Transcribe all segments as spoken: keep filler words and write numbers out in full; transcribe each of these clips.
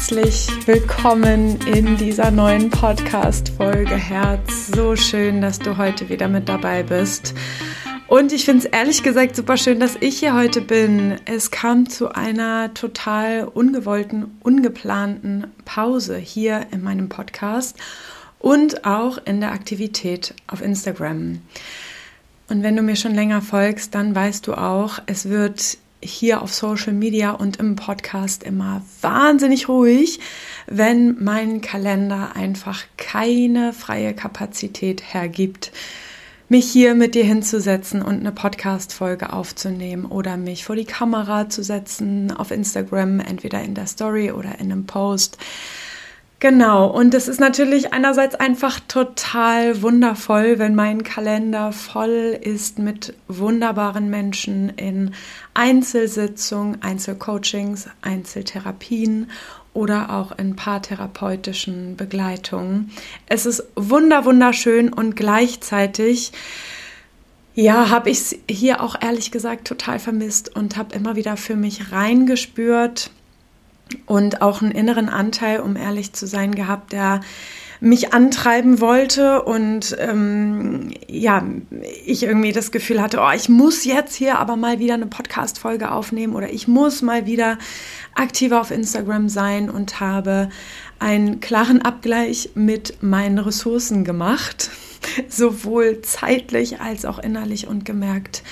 herzlich willkommen in dieser neuen Podcast-Folge Herz. So schön, dass du heute wieder mit dabei bist. Und ich finde es ehrlich gesagt super schön, dass ich hier heute bin. Es kam zu einer total ungewollten, ungeplanten Pause hier in meinem Podcast und auch in der Aktivität auf Instagram. Und wenn du mir schon länger folgst, dann weißt du auch, es wird hier auf Social Media und im Podcast immer wahnsinnig ruhig, wenn mein Kalender einfach keine freie Kapazität hergibt, mich hier mit dir hinzusetzen und eine Podcast-Folge aufzunehmen oder mich vor die Kamera zu setzen auf Instagram, entweder in der Story oder in einem Post. Genau, und es ist natürlich einerseits einfach total wundervoll, wenn mein Kalender voll ist mit wunderbaren Menschen in Einzelsitzungen, Einzelcoachings, Einzeltherapien oder auch in paartherapeutischen Begleitungen. Es ist wunder wunderschön und gleichzeitig, ja, habe ich es hier auch ehrlich gesagt total vermisst und habe immer wieder für mich reingespürt und auch einen inneren Anteil, um ehrlich zu sein, gehabt, der mich antreiben wollte und ähm, ja, ich irgendwie das Gefühl hatte, oh, ich muss jetzt hier aber mal wieder eine Podcast-Folge aufnehmen oder ich muss mal wieder aktiver auf Instagram sein und habe einen klaren Abgleich mit meinen Ressourcen gemacht, sowohl zeitlich als auch innerlich und gemerkt,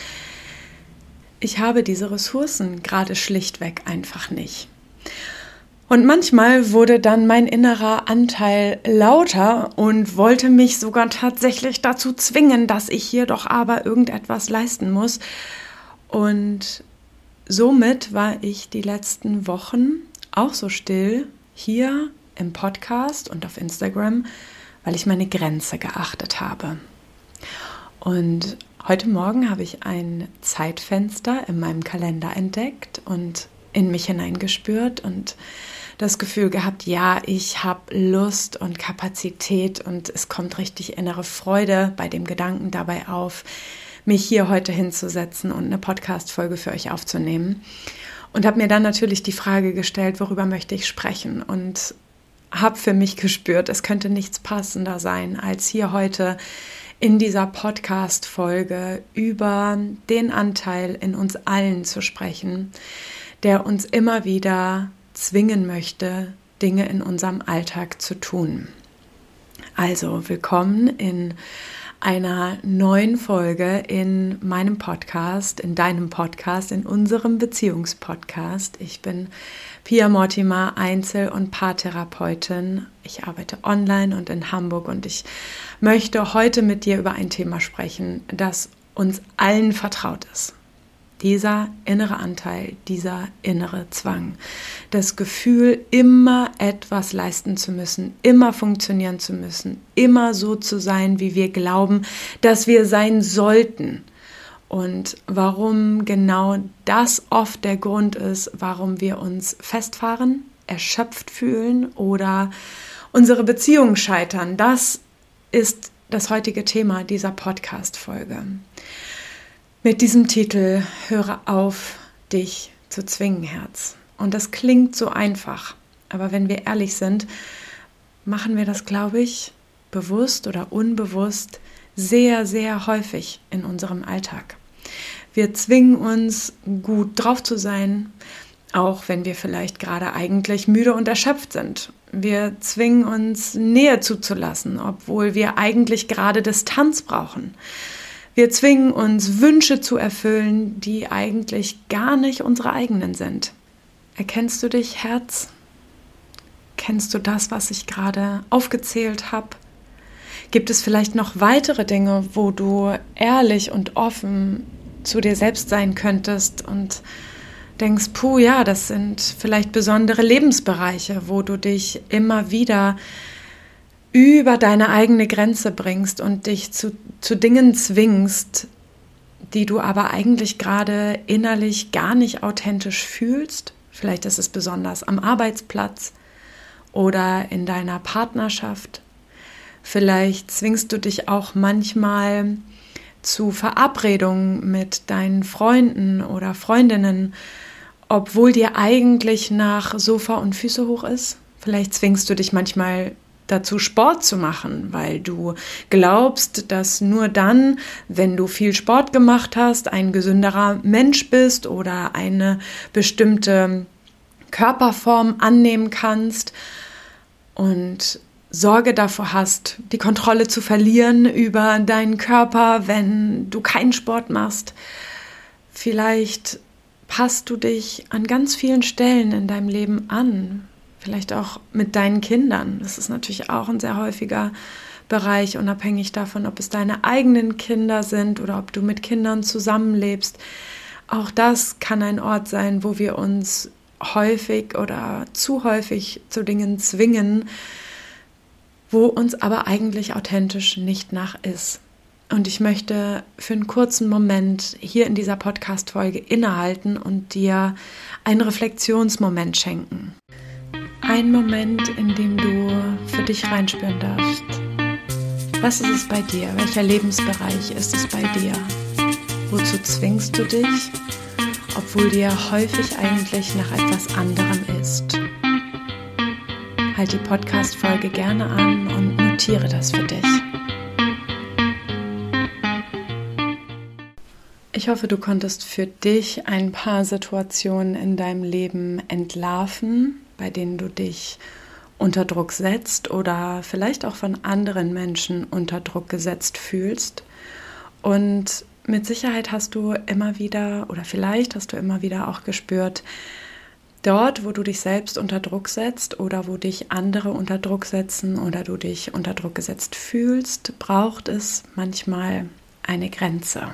ich habe diese Ressourcen gerade schlichtweg einfach nicht. Und manchmal wurde dann mein innerer Anteil lauter und wollte mich sogar tatsächlich dazu zwingen, dass ich hier doch aber irgendetwas leisten muss. Und somit war ich die letzten Wochen auch so still hier im Podcast und auf Instagram, weil ich meine Grenze geachtet habe. Und heute Morgen habe ich ein Zeitfenster in meinem Kalender entdeckt und in mich hineingespürt und das Gefühl gehabt, ja, ich habe Lust und Kapazität und es kommt richtig innere Freude bei dem Gedanken dabei auf, mich hier heute hinzusetzen und eine Podcast-Folge für euch aufzunehmen. Und habe mir dann natürlich die Frage gestellt, worüber möchte ich sprechen? Und habe für mich gespürt, es könnte nichts passender sein, als hier heute in dieser Podcast-Folge über den Anteil in uns allen zu sprechen, der uns immer wieder zwingen möchte, Dinge in unserem Alltag zu tun. Also willkommen in einer neuen Folge in meinem Podcast, in deinem Podcast, in unserem Beziehungspodcast. Ich bin Pia Mortimer, Einzel- und Paartherapeutin. Ich arbeite online und in Hamburg und ich möchte heute mit dir über ein Thema sprechen, das uns allen vertraut ist. Dieser innere Anteil, dieser innere Zwang, das Gefühl, immer etwas leisten zu müssen, immer funktionieren zu müssen, immer so zu sein, wie wir glauben, dass wir sein sollten. Und warum genau das oft der Grund ist, warum wir uns festfahren, erschöpft fühlen oder unsere Beziehungen scheitern, das ist das heutige Thema dieser Podcast-Folge. Mit diesem Titel Höre auf, dich zu zwingen, Herz. Und das klingt so einfach, aber wenn wir ehrlich sind, machen wir das, glaube ich, bewusst oder unbewusst sehr, sehr häufig in unserem Alltag. Wir zwingen uns, gut drauf zu sein, auch wenn wir vielleicht gerade eigentlich müde und erschöpft sind. Wir zwingen uns, Nähe zuzulassen, obwohl wir eigentlich gerade Distanz brauchen. Wir zwingen uns, Wünsche zu erfüllen, die eigentlich gar nicht unsere eigenen sind. Erkennst du dich, Herz? Kennst du das, was ich gerade aufgezählt habe? Gibt es vielleicht noch weitere Dinge, wo du ehrlich und offen zu dir selbst sein könntest und denkst, puh, ja, das sind vielleicht besondere Lebensbereiche, wo du dich immer wieder über deine eigene Grenze bringst und dich zu, zu Dingen zwingst, die du aber eigentlich gerade innerlich gar nicht authentisch fühlst. Vielleicht ist es besonders am Arbeitsplatz oder in deiner Partnerschaft. Vielleicht zwingst du dich auch manchmal zu Verabredungen mit deinen Freunden oder Freundinnen, obwohl dir eigentlich nach Sofa und Füße hoch ist, Vielleicht zwingst du dich manchmal dazu, Sport zu machen, weil du glaubst, dass nur dann, wenn du viel Sport gemacht hast, ein gesünderer Mensch bist oder eine bestimmte Körperform annehmen kannst und Sorge davor hast, die Kontrolle zu verlieren über deinen Körper, wenn du keinen Sport machst. Vielleicht passt du dich an ganz vielen Stellen in deinem Leben an. Vielleicht auch mit deinen Kindern. Das ist natürlich auch ein sehr häufiger Bereich, unabhängig davon, ob es deine eigenen Kinder sind oder ob du mit Kindern zusammenlebst. Auch das kann ein Ort sein, wo wir uns häufig oder zu häufig zu Dingen zwingen, wo uns aber eigentlich authentisch nicht nach ist. Und ich möchte für einen kurzen Moment hier in dieser Podcast-Folge innehalten und dir einen Reflexionsmoment schenken. Ein Moment, in dem du für dich reinspüren darfst. Was ist es bei dir? Welcher Lebensbereich ist es bei dir? Wozu zwingst du dich, obwohl dir häufig eigentlich nach etwas anderem ist? Halt die Podcast-Folge gerne an und notiere das für dich. Ich hoffe, du konntest für dich ein paar Situationen in deinem Leben entlarven, bei denen du dich unter Druck setzt oder vielleicht auch von anderen Menschen unter Druck gesetzt fühlst. Und mit Sicherheit hast du immer wieder oder vielleicht hast du immer wieder auch gespürt, dort, wo du dich selbst unter Druck setzt oder wo dich andere unter Druck setzen oder du dich unter Druck gesetzt fühlst, braucht es manchmal eine Grenze.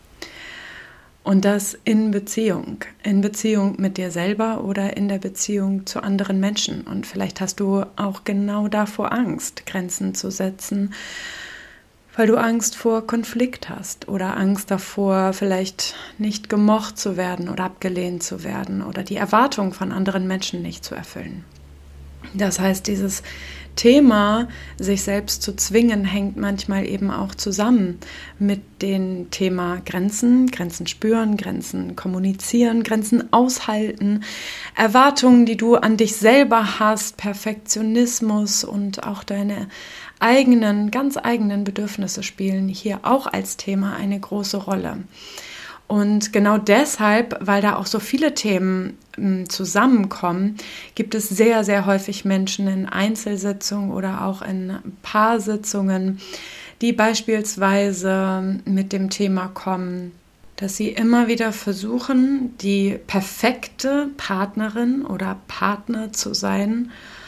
Und das in Beziehung, in Beziehung mit dir selber oder in der Beziehung zu anderen Menschen. Und vielleicht hast du auch genau davor Angst, Grenzen zu setzen, weil du Angst vor Konflikt hast oder Angst davor, vielleicht nicht gemocht zu werden oder abgelehnt zu werden oder die Erwartungen von anderen Menschen nicht zu erfüllen. Das heißt, dieses Thema, sich selbst zu zwingen, hängt manchmal eben auch zusammen mit dem Thema Grenzen, Grenzen spüren, Grenzen kommunizieren, Grenzen aushalten, Erwartungen, die du an dich selber hast, Perfektionismus und auch deine eigenen, ganz eigenen Bedürfnisse spielen hier auch als Thema eine große Rolle. Und genau deshalb, weil da auch so viele Themen m, zusammenkommen, gibt es sehr, sehr häufig Menschen in Einzelsitzungen oder auch in Paarsitzungen, die beispielsweise mit dem Thema kommen, dass sie immer wieder versuchen, die perfekte Partnerin oder Partner zu sein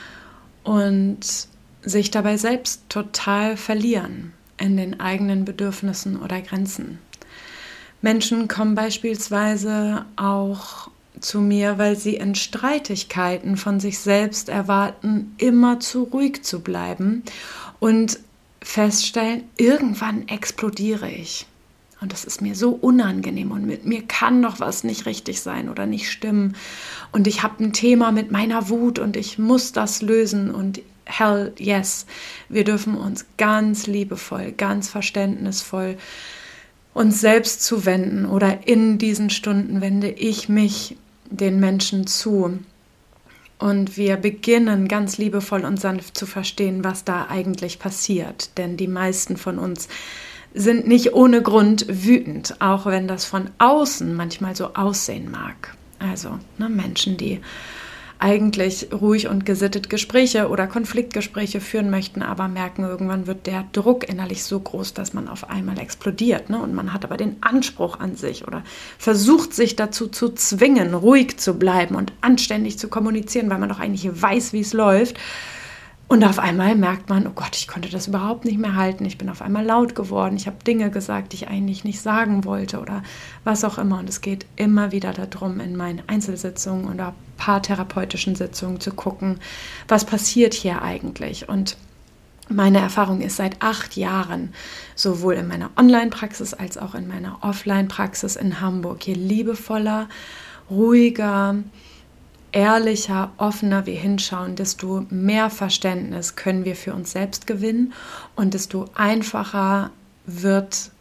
und sich dabei selbst total verlieren in den eigenen Bedürfnissen oder Grenzen. Menschen kommen beispielsweise auch zu mir, weil sie in Streitigkeiten von sich selbst erwarten, immer zu ruhig zu bleiben und feststellen, irgendwann explodiere ich. Und das ist mir so unangenehm und mit mir kann doch was nicht richtig sein oder nicht stimmen. Und ich habe ein Thema mit meiner Wut und ich muss das lösen und hell yes, wir dürfen uns ganz liebevoll, ganz verständnisvoll uns selbst zuwenden oder in diesen Stunden wende ich mich den Menschen zu und wir beginnen ganz liebevoll und sanft zu verstehen, was da eigentlich passiert, denn die meisten von uns sind nicht ohne Grund wütend, auch wenn das von außen manchmal so aussehen mag. Also ne, Menschen, die eigentlich ruhig und gesittet Gespräche oder Konfliktgespräche führen möchten, aber merken, irgendwann wird der Druck innerlich so groß, dass man auf einmal explodiert. Ne? Und man hat aber den Anspruch an sich oder versucht sich dazu zu zwingen, ruhig zu bleiben und anständig zu kommunizieren, weil man doch eigentlich weiß, wie es läuft. Und auf einmal merkt man, oh Gott, ich konnte das überhaupt nicht mehr halten. Ich bin auf einmal laut geworden. Ich habe Dinge gesagt, die ich eigentlich nicht sagen wollte oder was auch immer. Und es geht immer wieder darum, in meinen Einzelsitzungen oder paartherapeutischen Sitzungen zu gucken, was passiert hier eigentlich. Und meine Erfahrung ist seit acht Jahren, sowohl in meiner Online-Praxis als auch in meiner Offline-Praxis in Hamburg, je liebevoller, ruhiger, ehrlicher, offener wir hinschauen, desto mehr Verständnis können wir für uns selbst gewinnen und desto einfacher wird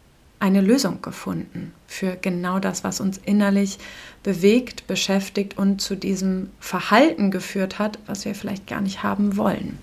eine Lösung gefunden für genau das, was uns innerlich bewegt, beschäftigt und zu diesem Verhalten geführt hat, was wir vielleicht gar nicht haben wollen.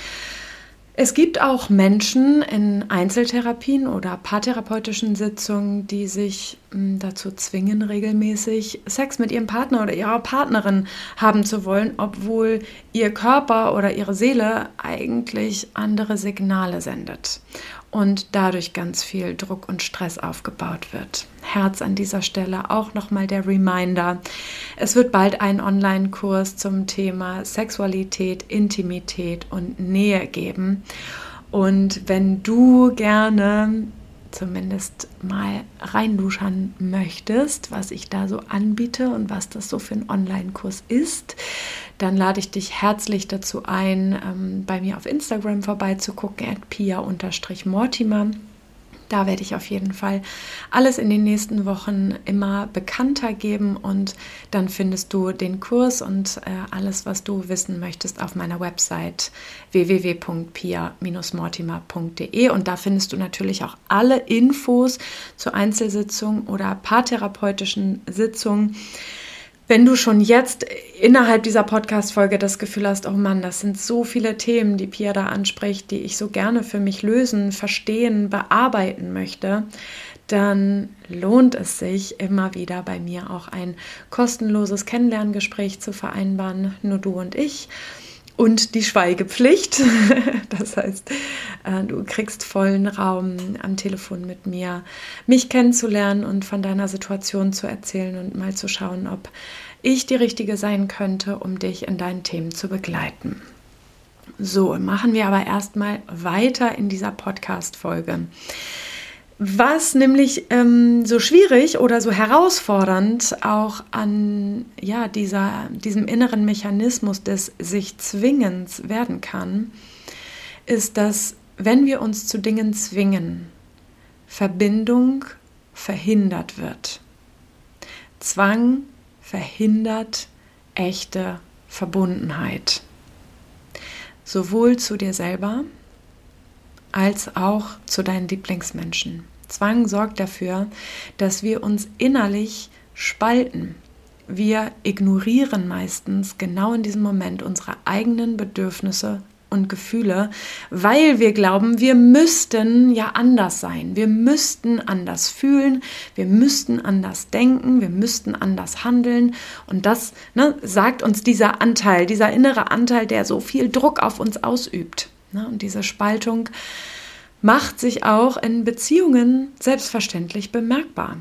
Es gibt auch Menschen in Einzeltherapien oder paartherapeutischen Sitzungen, die sich mh, dazu zwingen, regelmäßig Sex mit ihrem Partner oder ihrer Partnerin haben zu wollen, obwohl ihr Körper oder ihre Seele eigentlich andere Signale sendet und dadurch ganz viel Druck und Stress aufgebaut wird. Herz an dieser Stelle auch nochmal der Reminder. Es wird bald einen Online-Kurs zum Thema Sexualität, Intimität und Nähe geben. Und wenn du gerne zumindest mal reinluschern möchtest, was ich da so anbiete und was das so für ein Online-Kurs ist, dann lade ich dich herzlich dazu ein, ähm, bei mir auf Instagram vorbeizugucken, at pia mortimer. Da werde ich auf jeden Fall alles in den nächsten Wochen immer bekannter geben und dann findest du den Kurs und äh, alles, was du wissen möchtest, auf meiner Website w w w punkt pia mortimer punkt d e und da findest du natürlich auch alle Infos zu Einzelsitzungen oder paartherapeutischen Sitzungen. Wenn du schon jetzt innerhalb dieser Podcast-Folge das Gefühl hast, oh Mann, das sind so viele Themen, die Pia da anspricht, die ich so gerne für mich lösen, verstehen, bearbeiten möchte, dann lohnt es sich immer wieder bei mir auch ein kostenloses Kennenlerngespräch zu vereinbaren, nur du und ich. Und die Schweigepflicht, das heißt, du kriegst vollen Raum am Telefon mit mir, mich kennenzulernen und von deiner Situation zu erzählen und mal zu schauen, ob ich die Richtige sein könnte, um dich in deinen Themen zu begleiten. So, machen wir aber erstmal weiter in dieser Podcast-Folge. Was nämlich ähm, so schwierig oder so herausfordernd auch an ja, dieser, diesem inneren Mechanismus des sich Zwingens werden kann, ist, dass wenn wir uns zu Dingen zwingen, Verbindung verhindert wird. Zwang verhindert echte Verbundenheit. Sowohl zu dir selber als auch zu deinen Lieblingsmenschen. Zwang sorgt dafür, dass wir uns innerlich spalten. Wir ignorieren meistens genau in diesem Moment unsere eigenen Bedürfnisse und Gefühle, weil wir glauben, wir müssten ja anders sein. Wir müssten anders fühlen, wir müssten anders denken, wir müssten anders handeln. Und das ne, sagt uns dieser Anteil, dieser innere Anteil, der so viel Druck auf uns ausübt. Und diese Spaltung macht sich auch in Beziehungen selbstverständlich bemerkbar.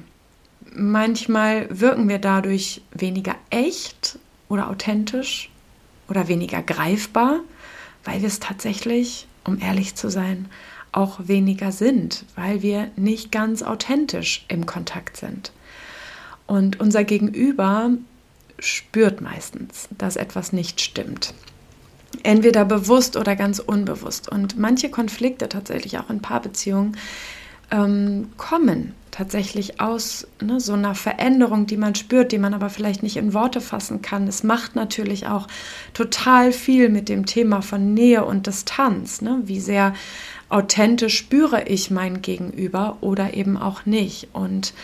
Manchmal wirken wir dadurch weniger echt oder authentisch oder weniger greifbar, weil wir es tatsächlich, um ehrlich zu sein, auch weniger sind, weil wir nicht ganz authentisch im Kontakt sind. Und unser Gegenüber spürt meistens, dass etwas nicht stimmt. Entweder bewusst oder ganz unbewusst. Und manche Konflikte tatsächlich auch in Paarbeziehungen ähm, kommen tatsächlich aus ne, so einer Veränderung, die man spürt, die man aber vielleicht nicht in Worte fassen kann. Es macht natürlich auch total viel mit dem Thema von Nähe und Distanz. Ne? Wie sehr authentisch spüre ich mein Gegenüber oder eben auch nicht. Und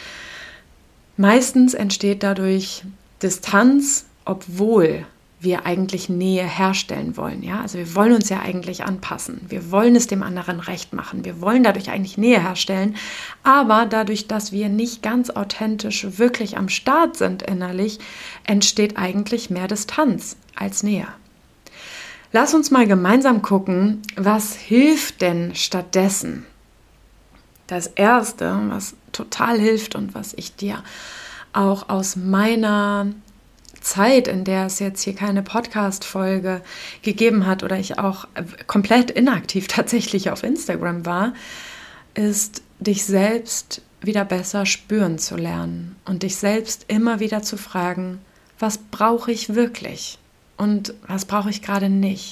meistens entsteht dadurch Distanz, obwohl wir eigentlich Nähe herstellen wollen. Ja? Also wir wollen uns ja eigentlich anpassen. Wir wollen es dem anderen recht machen. Wir wollen dadurch eigentlich Nähe herstellen. Aber dadurch, dass wir nicht ganz authentisch wirklich am Start sind innerlich, entsteht eigentlich mehr Distanz als Nähe. Lass uns mal gemeinsam gucken, was hilft denn stattdessen? Das Erste, was total hilft und was ich dir auch aus meiner Zeit, in der es jetzt hier keine Podcast-Folge gegeben hat oder ich auch komplett inaktiv tatsächlich auf Instagram war, ist, dich selbst wieder besser spüren zu lernen und dich selbst immer wieder zu fragen, was brauche ich wirklich und was brauche ich gerade nicht?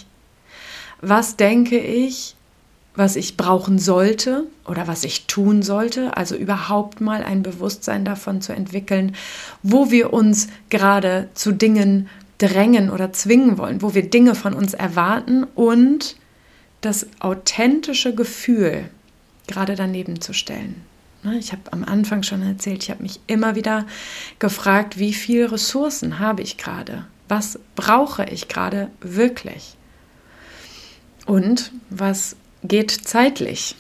Was denke ich, was ich brauchen sollte oder was ich tun sollte, also überhaupt mal ein Bewusstsein davon zu entwickeln, wo wir uns gerade zu Dingen drängen oder zwingen wollen, wo wir Dinge von uns erwarten und das authentische Gefühl gerade daneben zu stellen. Ich habe am Anfang schon erzählt, ich habe mich immer wieder gefragt, wie viele Ressourcen habe ich gerade? Was brauche ich gerade wirklich? Und was geht zeitlich?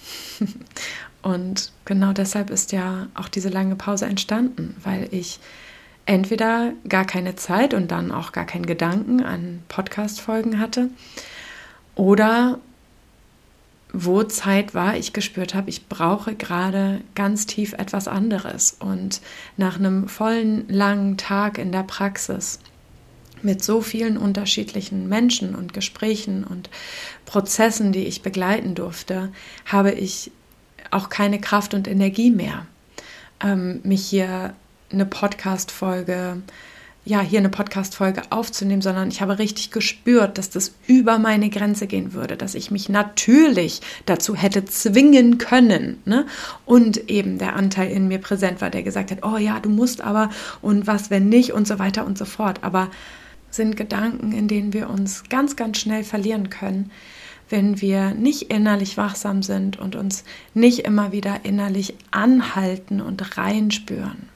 Und genau deshalb ist ja auch diese lange Pause entstanden, weil ich entweder gar keine Zeit und dann auch gar keinen Gedanken an Podcast-Folgen hatte oder wo Zeit war, ich gespürt habe, ich brauche gerade ganz tief etwas anderes. Und nach einem vollen, langen Tag in der Praxis mit so vielen unterschiedlichen Menschen und Gesprächen und Prozessen, die ich begleiten durfte, habe ich auch keine Kraft und Energie mehr, ähm, mich hier eine Podcast-Folge ja, hier eine Podcast-Folge aufzunehmen, sondern ich habe richtig gespürt, dass das über meine Grenze gehen würde, dass ich mich natürlich dazu hätte zwingen können, ne? Und eben der Anteil in mir präsent war, der gesagt hat, oh ja, du musst aber und was, wenn nicht und so weiter und so fort. Aber sind Gedanken, in denen wir uns ganz, ganz schnell verlieren können, wenn wir nicht innerlich wachsam sind und uns nicht immer wieder innerlich anhalten und reinspüren.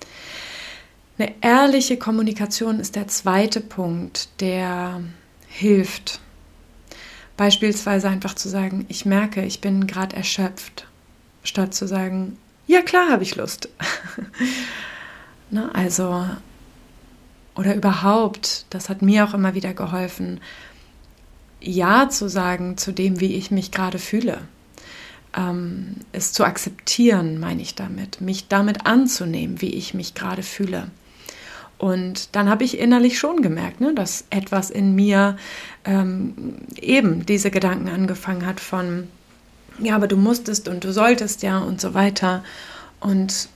Eine ehrliche Kommunikation ist der zweite Punkt, der hilft. Beispielsweise einfach zu sagen, ich merke, ich bin gerade erschöpft, statt zu sagen, ja klar habe ich Lust. Ne, also, oder überhaupt, das hat mir auch immer wieder geholfen, Ja zu sagen zu dem, wie ich mich gerade fühle. Ähm, es zu akzeptieren, meine ich damit, mich damit anzunehmen, wie ich mich gerade fühle. Und dann habe ich innerlich schon gemerkt, ne, dass etwas in mir ähm, eben diese Gedanken angefangen hat von, ja, aber du musstest und du solltest ja und so weiter. Und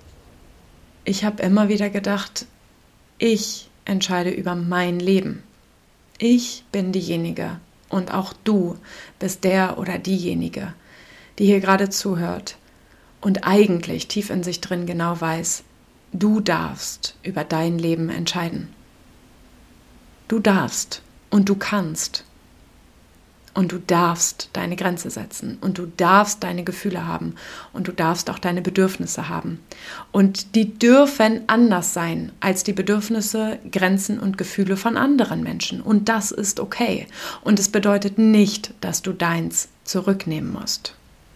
ich habe immer wieder gedacht, ich entscheide über mein Leben. Ich bin diejenige und auch du bist der oder diejenige, die hier gerade zuhört und eigentlich tief in sich drin genau weiß, du darfst über dein Leben entscheiden. Du darfst und du kannst. Und du darfst deine Grenze setzen. Und du darfst deine Gefühle haben. Und du darfst auch deine Bedürfnisse haben. Und die dürfen anders sein als die Bedürfnisse, Grenzen und Gefühle von anderen Menschen. Und das ist okay. Und es bedeutet nicht, dass du deins zurücknehmen musst.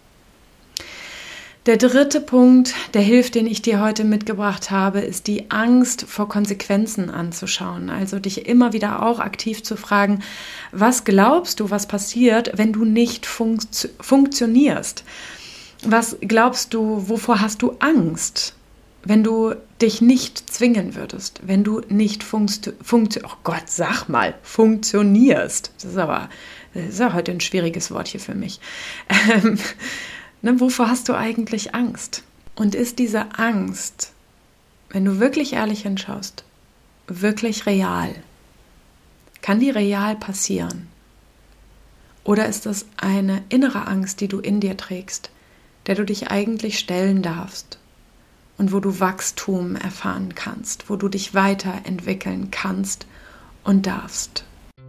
Der dritte Punkt, der hilft, den ich dir heute mitgebracht habe, ist die Angst vor Konsequenzen anzuschauen. Also dich immer wieder auch aktiv zu fragen, was glaubst du, was passiert, wenn du nicht funkt- funktionierst? Was glaubst du, wovor hast du Angst, wenn du dich nicht zwingen würdest, wenn du nicht funkt- funkt- oh Gott, sag mal, funktionierst? Das ist aber, das ist ja heute ein schwieriges Wort hier für mich. Ähm, Ne, wovor hast du eigentlich Angst? Und ist diese Angst, wenn du wirklich ehrlich hinschaust, wirklich real? Kann die real passieren? Oder ist das eine innere Angst, die du in dir trägst, der du dich eigentlich stellen darfst und wo du Wachstum erfahren kannst, wo du dich weiterentwickeln kannst und darfst?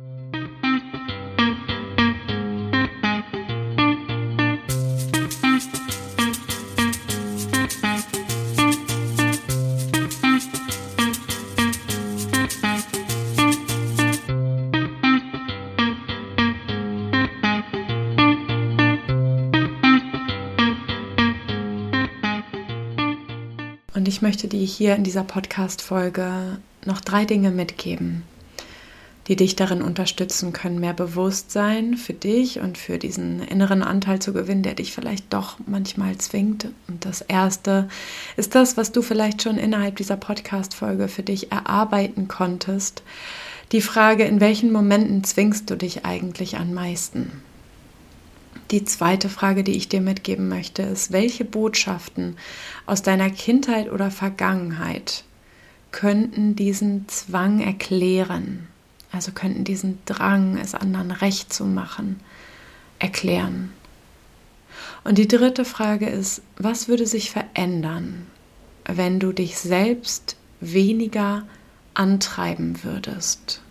Und ich möchte dir hier in dieser Podcast-Folge noch drei Dinge mitgeben, die dich darin unterstützen können, mehr Bewusstsein für dich und für diesen inneren Anteil zu gewinnen, der dich vielleicht doch manchmal zwingt. Und das erste ist das, was du vielleicht schon innerhalb dieser Podcast-Folge für dich erarbeiten konntest. Die Frage, in welchen Momenten zwingst du dich eigentlich am meisten? Die zweite Frage, die ich dir mitgeben möchte, ist, welche Botschaften aus deiner Kindheit oder Vergangenheit könnten diesen Zwang erklären, also könnten diesen Drang, es anderen recht zu machen, erklären. Und die dritte Frage ist, was würde sich verändern, wenn du dich selbst weniger antreiben würdest?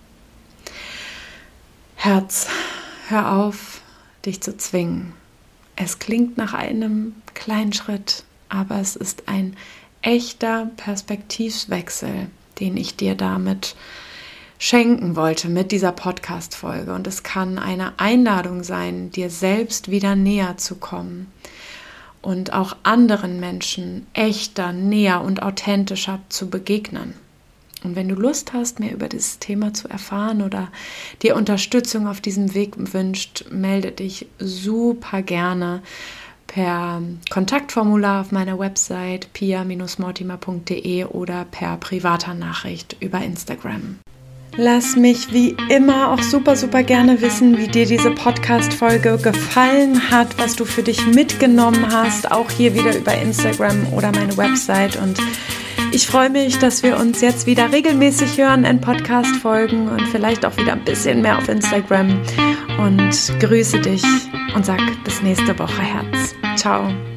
Herz, hör auf, dich zu zwingen. Es klingt nach einem kleinen Schritt, aber es ist ein echter Perspektivwechsel, den ich dir damit schenken wollte mit dieser Podcast-Folge. Und es kann eine Einladung sein, dir selbst wieder näher zu kommen und auch anderen Menschen echter, näher und authentischer zu begegnen. Und wenn du Lust hast, mehr über dieses Thema zu erfahren oder dir Unterstützung auf diesem Weg wünscht, melde dich super gerne per Kontaktformular auf meiner Website pia Bindestrich mortimer punkt de oder per privater Nachricht über Instagram. Lass mich wie immer auch super, super gerne wissen, wie dir diese Podcast-Folge gefallen hat, was du für dich mitgenommen hast, auch hier wieder über Instagram oder meine Website. Und ich freue mich, dass wir uns jetzt wieder regelmäßig hören in Podcast-Folgen und vielleicht auch wieder ein bisschen mehr auf Instagram. Und grüße dich und sag bis nächste Woche, Herz. Ciao.